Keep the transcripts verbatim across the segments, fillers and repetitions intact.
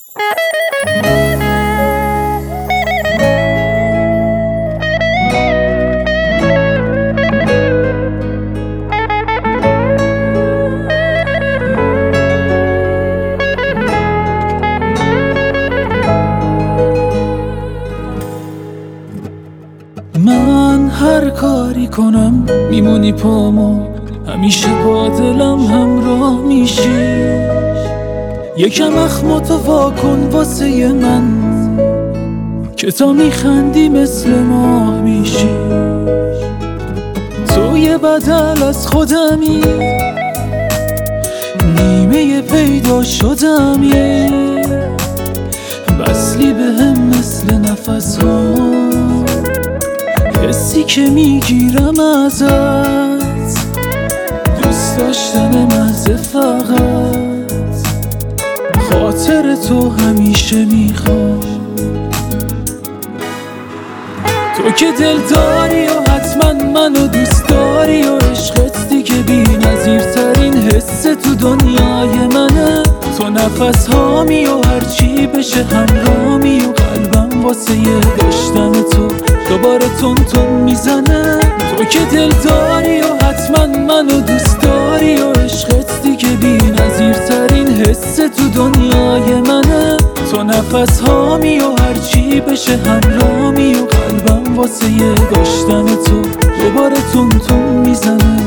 من هر کاری کنم میمونی پامو، همیشه با دلم همراه میشی. یکم اخماتو واکن واسه من که تا میخندی مثل ماه میشی. تو یه بدل از خودمی، نیمه پیدا شدمی، وصلی به هم مثل نفس ها، حسی که میگیرم ازت، دوست داشتن مزه فقط، خاطر تو همیشه میخوام. تو که دل داری و حتما منو دوست داری و عشقت دیگه بی نظیرترین حس تو دنیای منه. تو نفس هامی و هرچی بشه همرامی و قلبم واسه یه داشتن تو دوباره تون تون میزنه. تو که دل داری و حتما منو دوست داری و عشقت دیگه بی نظیرترین حس تو دنیای منه. تو نفس هامی و هرچی بشه همرامی و قلبم واسه یه داشتن تو دوباره تون تون میزنه.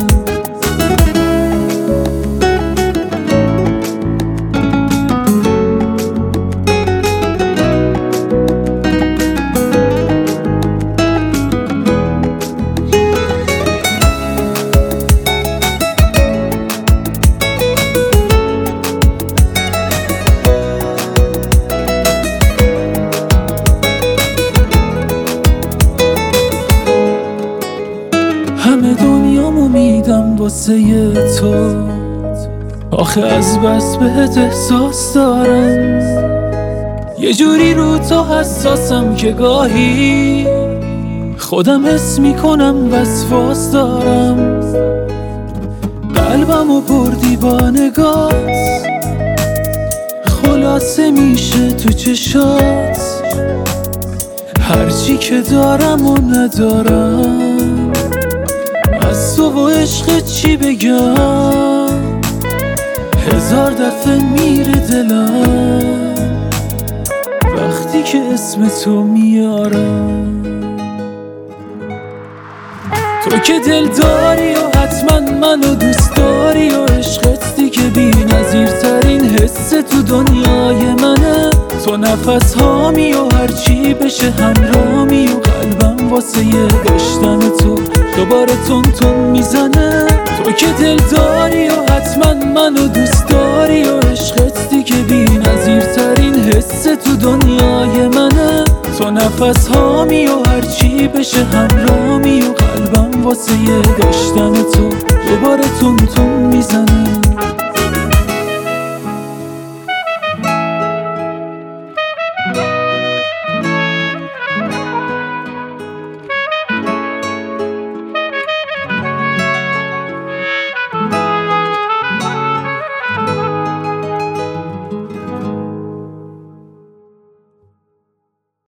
همه دنیامو میدم واسه تو، آخه از بس بهت احساس دارم. یه جوری رو تو حساسم که گاهی خودم حس میکنم وسواس دارم. قلبمو بردی با نگات، خلاصه میشه تو چشات، هرچی که دارم و ندارم. از تو و عشق چی بگم، هزار دفعه میره دلم وقتی که اسم تو میارم. تو که دل داری و حتما منو دوست داری و عشقت دیگه بی نظیرترین حس تو دنیای منه. تو نفس هامی و هرچی بشه همرامی و قلبم واسه یه داشتن تو دوباره تون تون میزنه. تو که دل داری و حتما منو دوست داری و عشقت دیگه بی نظیرترین حس تو دنیای منه. تو نفس هامی و هرچی بشه همرامی و قلبم واسه یه داشتن تو دوباره تون تون میزنه.